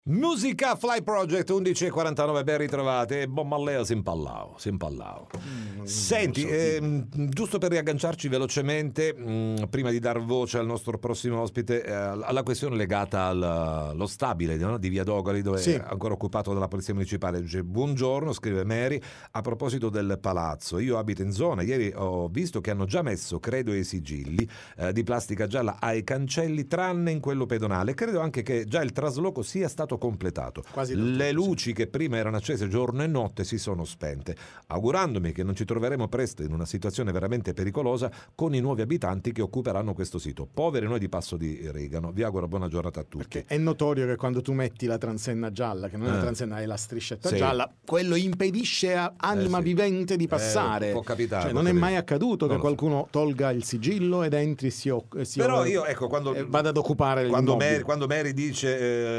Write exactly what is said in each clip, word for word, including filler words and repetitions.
Musica Fly Project undici e quarantanove, ben ritrovate. Bon Malleo si impallao, si impallao. Mm, Senti, so, ehm, giusto per riagganciarci velocemente, mh, prima di dar voce al nostro prossimo ospite, eh, alla questione legata al, allo stabile, no? Di Via Dogoli, dove sì. è ancora occupato dalla polizia municipale. Dice: buongiorno, scrive Mary, a proposito del palazzo, io abito in zona, ieri ho visto che hanno già messo, credo, i sigilli eh, di plastica gialla ai cancelli, tranne in quello pedonale. Credo anche che già il trasloco sia stato completato. Quasi le tutto, luci sì. che prima erano accese giorno e notte si sono spente, augurandomi che non ci troveremo presto in una situazione veramente pericolosa con i nuovi abitanti che occuperanno questo sito. Poveri noi di Passo di Regano. Vi auguro buona giornata a tutti. Perché è notorio che quando tu metti la transenna gialla, che non è una eh. transenna, è la striscetta sì. gialla, quello impedisce a anima eh sì. vivente di passare. Eh, può capitare, cioè, può non capitare. è mai accaduto non che qualcuno so. tolga il sigillo ed entri si, si però io ecco quando eh, vada ad occupare quando l'immobile. Mary, quando Mary dice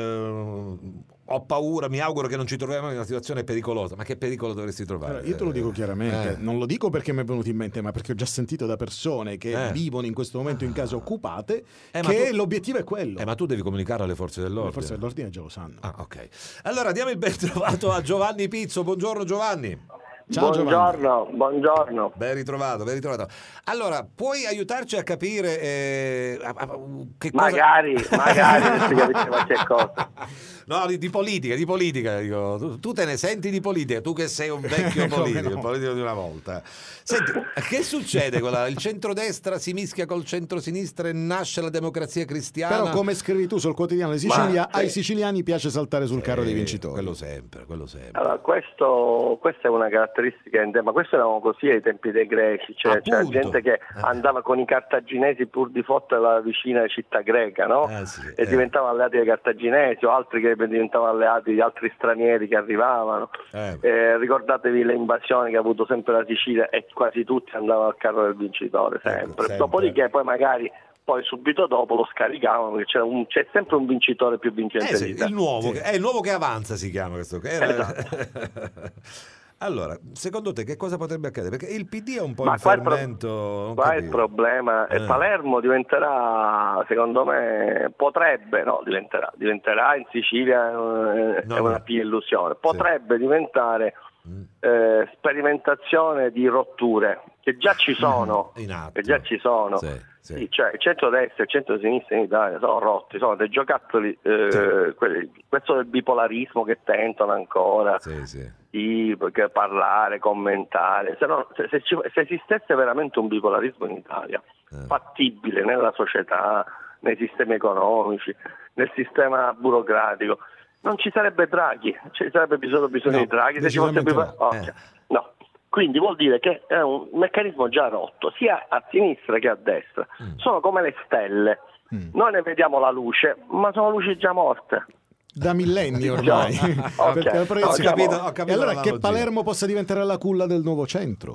eh, ho paura, mi auguro che non ci troviamo in una situazione pericolosa. Ma che pericolo dovresti trovare? Allora, io te lo dico chiaramente, eh. non lo dico perché mi è venuto in mente, ma perché ho già sentito da persone che eh. vivono in questo momento in case occupate eh, che tu... l'obiettivo è quello. Eh, ma tu devi comunicare alle forze dell'ordine. Le forze dell'ordine già lo sanno. Ah, ok. Allora diamo il ben trovato a Giovanni Pizzo. Buongiorno Giovanni. Ciao, buongiorno, Giovanni. buongiorno. Ben ritrovato, ben ritrovato. Allora, puoi aiutarci a capire eh, a, a, che cosa... Magari, magari si capisce qualche cosa. No, di, di politica, di politica. Dico. Tu, tu te ne senti di politica, tu che sei un vecchio politico, no? Il politico di una volta. Senti, che succede? Quella, il centrodestra si mischia col centrosinistra e nasce la Democrazia Cristiana. Però come scrivi tu sul quotidiano di Sicilia, Ma, ai sì. siciliani piace saltare sul sì, carro dei vincitori. Quello sempre, quello sempre. Allora, questo, questa è una caratteristica, ma questo eravamo così ai tempi dei greci, cioè c'era gente che andava con i cartaginesi pur di fottere la vicina città greca, no? Ah, sì, e eh. diventavano alleati dei cartaginesi, o altri che diventavano alleati di altri stranieri che arrivavano. Eh. Eh, ricordatevi le invasioni che ha avuto sempre la Sicilia e quasi tutti andavano al carro del vincitore, sempre. Ecco, sempre. Dopodiché poi magari poi subito dopo lo scaricavano perché c'era un, c'è sempre un vincitore più vincente. Eh sì, di te. il nuovo, sì. È il nuovo che avanza, si chiama questo. Era... Esatto. Allora, secondo te che cosa potrebbe accadere? Perché il P D è un po' Ma in qua fermento. Il pro... Qua il problema è eh. Palermo diventerà, secondo me, potrebbe, no, diventerà, diventerà in Sicilia eh, no, è una no. pia illusione, potrebbe sì. diventare mm. eh, sperimentazione di rotture che già ci sono, in atto. che già ci sono. Sì. Sì. Sì, cioè il centro-destra e il centro-sinistra in Italia sono rotti, sono dei giocattoli, eh, sì. quelli, questo del bipolarismo che tentano ancora sì, sì. di parlare, commentare. Se, no, se, se, ci, se esistesse veramente un bipolarismo in Italia, eh. fattibile nella società, nei sistemi economici, nel sistema burocratico, non ci sarebbe Draghi, ci sarebbe bisogno, bisogno no, di Draghi. Se ci fosse bipol- no. okay. eh. no. Quindi vuol dire che è un meccanismo già rotto, sia a sinistra che a destra. Mm. Sono come le stelle. Mm. Noi ne vediamo la luce, ma sono luci già morte. Da millenni ormai. okay. Perché no, ho capito, ho capito e allora che Palermo possa diventare la culla del nuovo centro.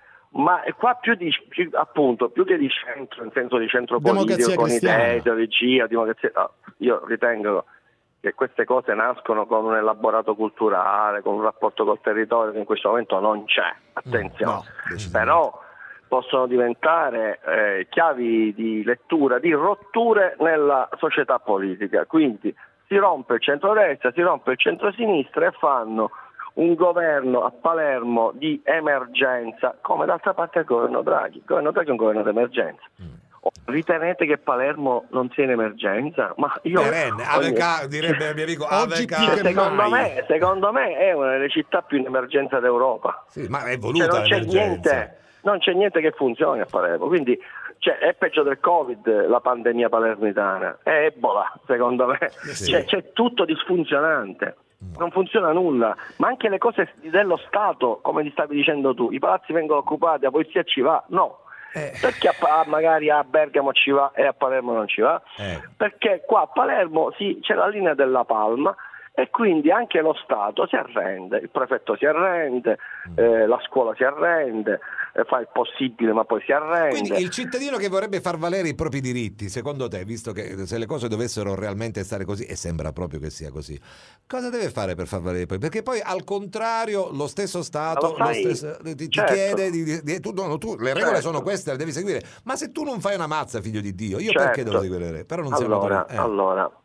Ma qua più di più, appunto, più che di centro, in senso di centro politico, con idee, ideologia, democrazia, no, io ritengo che queste cose nascono con un elaborato culturale, con un rapporto col territorio che in questo momento non c'è, attenzione, no, però possono diventare eh, chiavi di lettura, di rotture nella società politica, quindi si rompe il centrodestra, si rompe il centrosinistra e fanno un governo a Palermo di emergenza, come d'altra parte il governo Draghi, il governo Draghi è un governo di emergenza. Mm. Ritenete che Palermo non sia in emergenza? Ma io Perenne, ogni... Aveca, direbbe il mio amico oggi Aveca. più che secondo mai. me, secondo me è una delle città più in emergenza d'Europa. Sì, ma è voluta cioè, non c'è niente, non c'è niente che funzioni a Palermo, quindi cioè, è peggio del Covid la pandemia palermitana, è Ebola secondo me, sì. cioè, c'è tutto disfunzionante. Non funziona nulla, ma anche le cose dello Stato, come ti stavi dicendo tu, i palazzi vengono occupati, la polizia ci va, no. Eh. Perché a, magari a Bergamo ci va e a Palermo non ci va? Eh. Perché qua a Palermo sì, c'è la linea della Palma e quindi anche lo Stato si arrende, il prefetto si arrende, eh, la scuola si arrende, eh, fa il possibile ma poi si arrende. Quindi il cittadino che vorrebbe far valere i propri diritti, secondo te, visto che se le cose dovessero realmente stare così, e sembra proprio che sia così, cosa deve fare per far valere poi? Perché poi al contrario lo stesso Stato lo sai, lo stesso, ti, ti certo. chiede di, di, tu, no, tu, le regole certo. sono queste, le devi seguire, ma se tu non fai una mazza, figlio di Dio, io certo. perché devo seguire le regole? Però non allora, siamo eh. allora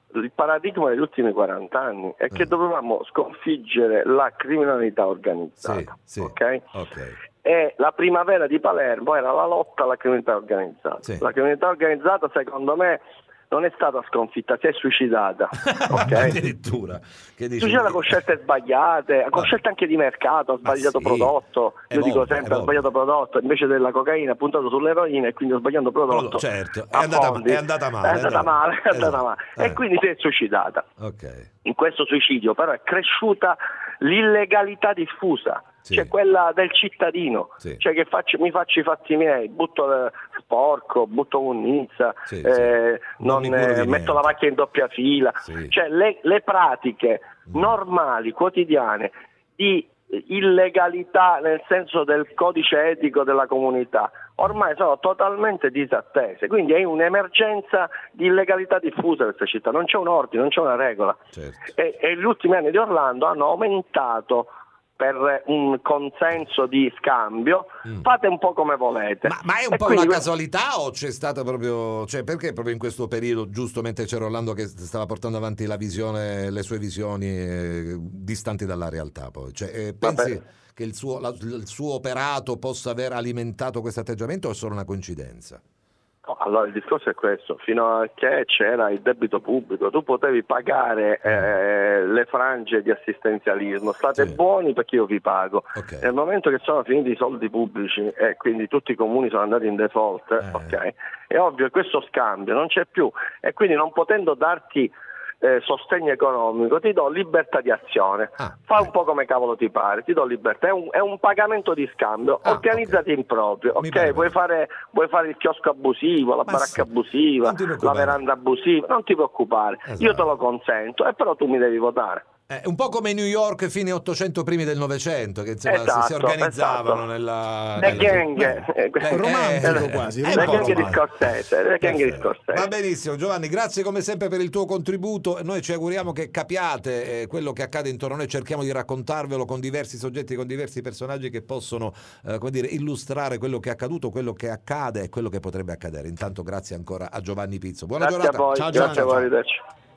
il paradigma degli ultimi quaranta anni è che mm. dovevamo sconfiggere la criminalità organizzata. Sì, sì. Okay? Okay. E la primavera di Palermo era la lotta alla criminalità organizzata. Sì. La criminalità organizzata, secondo me, non è stata sconfitta, si è suicidata. Okay? Addirittura. Che dici? Suicida con scelte sbagliate, con scelte anche di mercato, ha sbagliato sì. prodotto. Io evolve, dico sempre, ha sbagliato prodotto, invece della cocaina ha puntato sull'eroina e quindi ho sbagliato prodotto. Certo, è andata, è andata male. È andata male, è andata esatto. male. Eh. E quindi si è suicidata. Okay. In questo suicidio però è cresciuta l'illegalità diffusa. Sì. C'è quella del cittadino, sì. cioè che faccio, mi faccio i fatti miei, butto eh, sporco, butto munnizza, sì, eh, sì. non, non eh, metto la macchina in doppia fila, sì. cioè le, le pratiche mm. normali, quotidiane di illegalità nel senso del codice etico della comunità ormai sono totalmente disattese, quindi è un'emergenza di illegalità diffusa in questa città, non c'è un ordine, non c'è una regola. Certo. E, e gli ultimi anni di Orlando hanno aumentato per un consenso di scambio, mm. fate un po' come volete. Ma, ma è un e po' quindi... una casualità o c'è stata proprio, cioè perché proprio in questo periodo, giusto mentre c'era Orlando che stava portando avanti la visione, le sue visioni eh, distanti dalla realtà poi? Cioè, eh, pensi Vabbè. che il suo, la, il suo operato possa aver alimentato questo atteggiamento o è solo una coincidenza? No, allora il discorso è questo, fino a che c'era il debito pubblico tu potevi pagare eh, le frange di assistenzialismo, state sì. buoni perché io vi pago. Okay. Nel momento che sono finiti i soldi pubblici e quindi tutti i comuni sono andati in default, eh. okay, è ovvio che questo scambio non c'è più e quindi non potendo darti Eh, sostegno economico, ti do libertà di azione, ah, fa un po' come cavolo ti pare, ti do libertà, è un, è un pagamento di scambio, ah, organizzati okay. in proprio, ok? Vuoi fare, vuoi fare il chiosco abusivo, la Ma baracca sì. abusiva, la veranda abusiva, non ti preoccupare, esatto. io te lo consento, e però tu mi devi votare. È un po' come New York fine Ottocento, primi del Novecento, che insomma esatto, si, si organizzavano esatto. nella... Le nella... gang, eh, romantico eh, quasi. Le gang di Scorsese, le gang di Scorsese. Va benissimo Giovanni, grazie come sempre per il tuo contributo. Noi ci auguriamo che capiate eh, quello che accade intorno a noi, cerchiamo di raccontarvelo con diversi soggetti, con diversi personaggi che possono eh, come dire, illustrare quello che è accaduto, quello che accade e quello che potrebbe accadere. Intanto grazie ancora a Giovanni Pizzo. Buona grazie giornata. A voi, ciao grazie Giovanni. A voi,